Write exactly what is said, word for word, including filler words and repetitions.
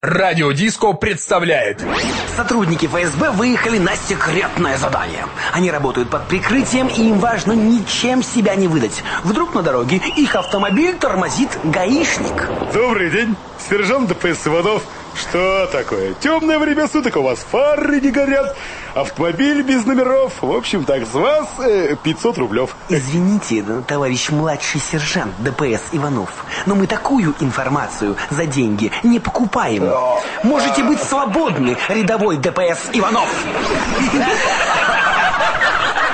Радио Диско представляет. Сотрудники эф эс бэ выехали на секретное задание. Они работают под прикрытием, и им важно ничем себя не выдать. Вдруг на дороге их автомобиль тормозит гаишник. Добрый день, сержант дэ пэ эс Иванов. Что такое? Темное время суток, у вас фары не горят, автомобиль без номеров. В общем, так, с вас э, пятьсот рублев. Извините, товарищ младший сержант дэ пэ эс Иванов, но мы такую информацию за деньги не покупаем. Можете быть свободны, рядовой дэ пэ эс Иванов.